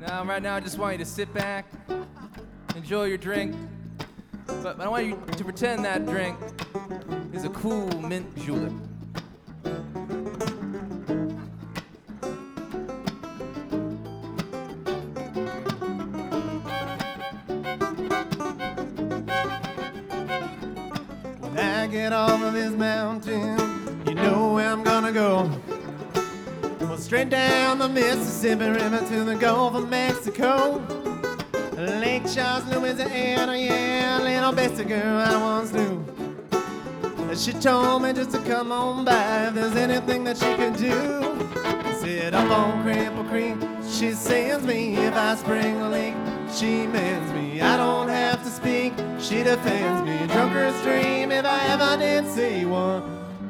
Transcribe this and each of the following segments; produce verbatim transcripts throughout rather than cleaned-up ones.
Now, right now, I just want you to sit back, enjoy your drink, but I want you to pretend that drink is a cool mint julep. When I get off of this mountain, you know where I'm gonna go. Well, straight down the Mississippi River to the Gulf of Mexico. Lake Charles, Louisiana, yeah, little Bessie girl I once knew. She told me just to come on by if there's anything that she could do. Sit up on Cripple Creek, she sends me. If I spring a leak, she mends me. I don't have to speak, she defends me. Drunker's dream if I ever did see one.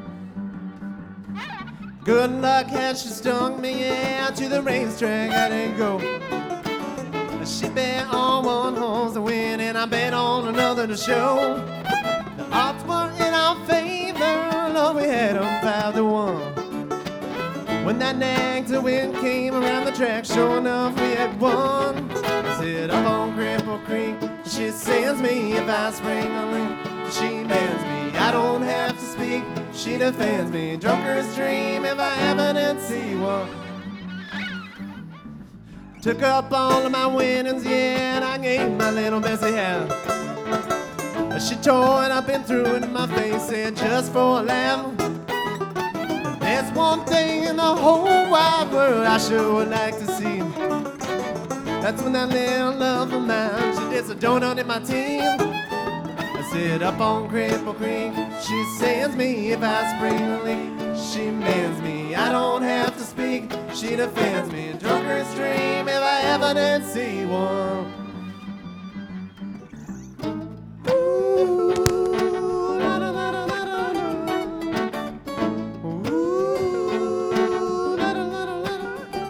Good luck has she stung me, yeah, to the racetrack I didn't go. She bet on one horse to win, and I bet on another to show. The odds were in our favor, Lord, we had them five to one. When that nag to win came around the track, sure enough we had won. Sit up on Cripple Creek, she sends me. If I spring a leak, she mends me. I don't have to speak, she defends me. Drunker's dream if I ever did see one. Took up all of my winnings, yeah, and I gave my little Bessie half. She tore it up and threw it in my face, said just for a laugh. There's one thing in the whole wide world I sure would like to see. That's when that little love of mine, she did a donut in my team. I sit up on Cripple Creek, she sends me. If I spring a leak, she mends me. I don't have to speak, she defends me. Drunker's dream if I ever did see one. Ooh, la, la, la, la, la, la. Ooh, la, la, la, la, la.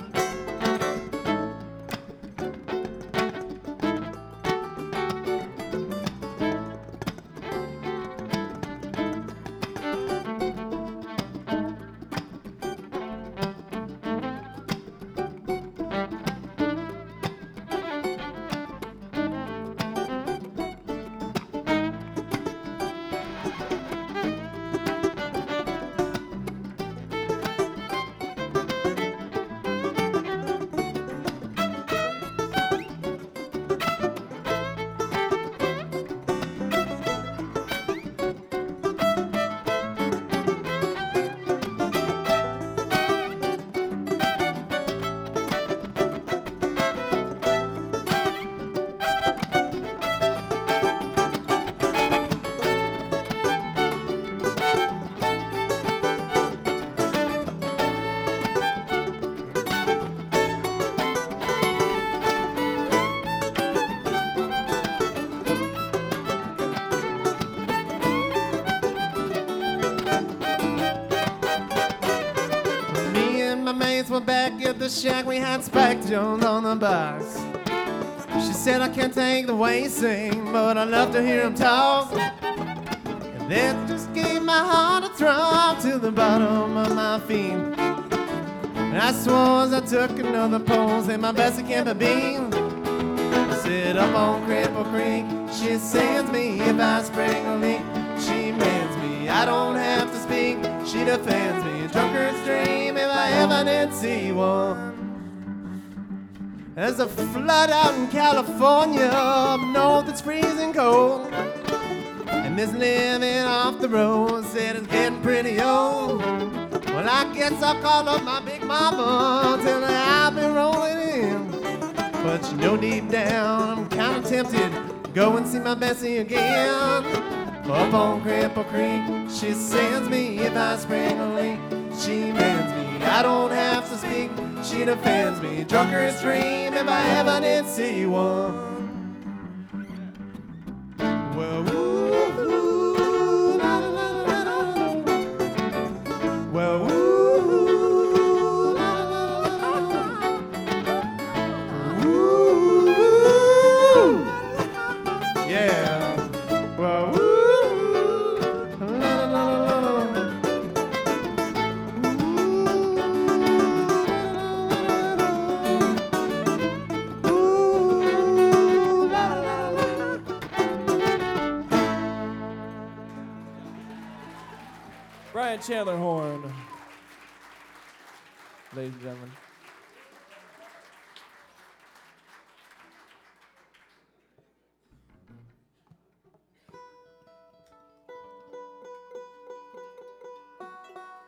We're back at the shack, we had Spike Jones on the box. She said I can't take the way he sing, but I love to hear him talk. And that just gave my heart a throb to the bottom of my feet. And I swore as I took another pose in my Bessie can't be bean. I sit up on Cripple Creek, she sends me. If I spring a leak, she mends me. I don't have to speak, she defends me. Drunker's dream if I ever did see one. There's a flood out in California, up north it's freezing cold. And this living off the road said it's getting pretty old. Well, I guess I'll call up my big mama, tell her I'll be rolling in. But you know deep down I'm kind of tempted to go and see my Bessie again. Up on Cripple Creek, she sends me. If I spring a leak, she mends me. I don't have to speak, she defends me. Drunker's dream if I ever did see one. Well, ooh, ooh, la, la, la, la, la. Well, ooh, la, la, la, la, la. Ooh, yeah. Well, ooh. Brian Chandler horn. Ladies and gentlemen.